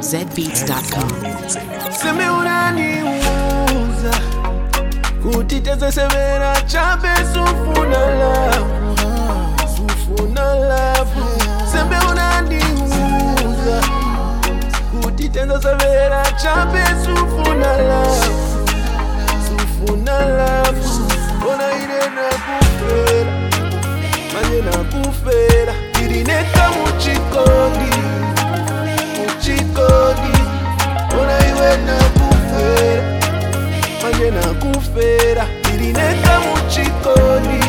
ZBeats.com. Seme unaniuza kutiteze severa chape sufuna love Seme unaniuza kutiteze severa chape sufuna love Ona irena kufera manye na kufera irineka muchikodi Ona iwe na kufera manje na kufera irineka muchikodi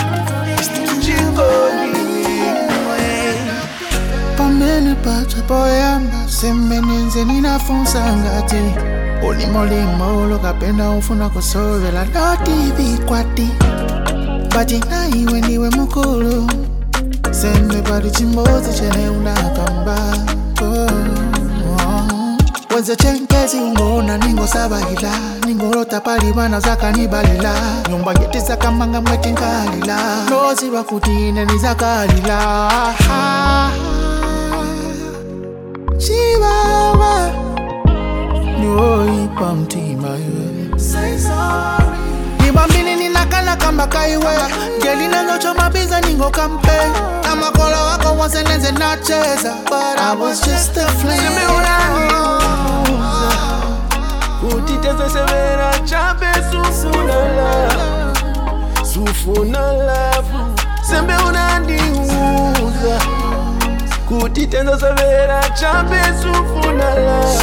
Pamene pacha poyamba semenenze ninafunsa ngati Olimo lokapenda ufuna kusovela noti vikwati Bati na iwe niwe mukulu Sembe pali chimbozi chene unakamba Wenze chenkezi ungona ningo sabahila Ningo rota pali wana zaka nibalila Nyumba ngeti zaka manga mweti nkalila Lozi wakutine ni zaka lila Chiwawa Niwo ipa mtima ywe Say sorry Ibambini ninakala kamba kaiwe Geli nangocho mabiza ningo kampe Kama kola wako wasenenze nacheza But I was just a flame Kutiteze severa chape sufuna love Sembe unaniuza Kutiteze severa chape sufuna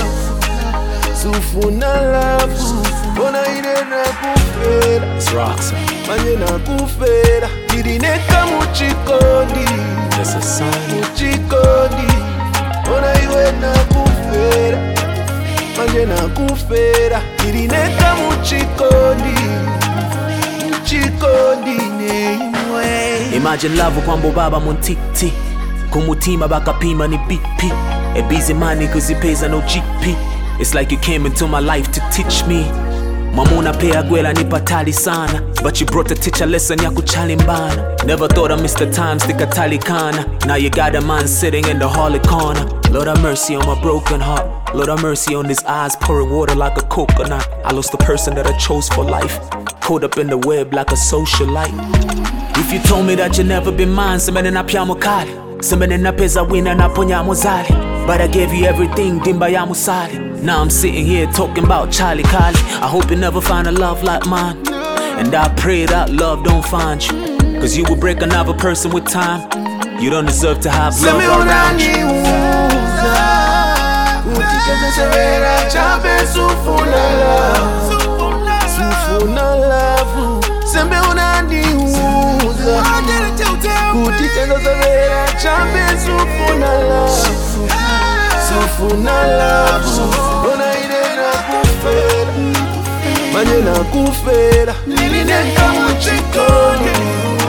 love Ona irena kufera manye na kufera irineka muchikodi Ona iwe na kufera manje na kufera irineka muchikodi neimwe Imagine love kwambo baba muntiti Kumutima bakapima ni BP A busy money cause it pays no GP It's like you came into my life to teach me Mamuna pea gwela ni patali sana But you brought a teacher lesson ya kuchalimbana Never thought I missed the time stika talikana Now you got a man sitting in the hallway corner Lord have mercy on my broken heart Lord have mercy on these eyes pouring water like a coconut I lost the person that I chose for life Caught up in the web like a socialite If you told me that you never been mine Semene na pia mukali Semene na peza wina na ponya mozali But I gave you everything, dimba ya musali Now I'm sitting here talking about Charlie Kali I hope you never find a love like mine And I pray that love don't find you Cause you will break another person with time You don't deserve to have love around you Kutiteze severa chape sufuna love Sembe unaniuza Kutiteze severa chape sufuna love Ona irena kufera manye na kufera irineka muchikodi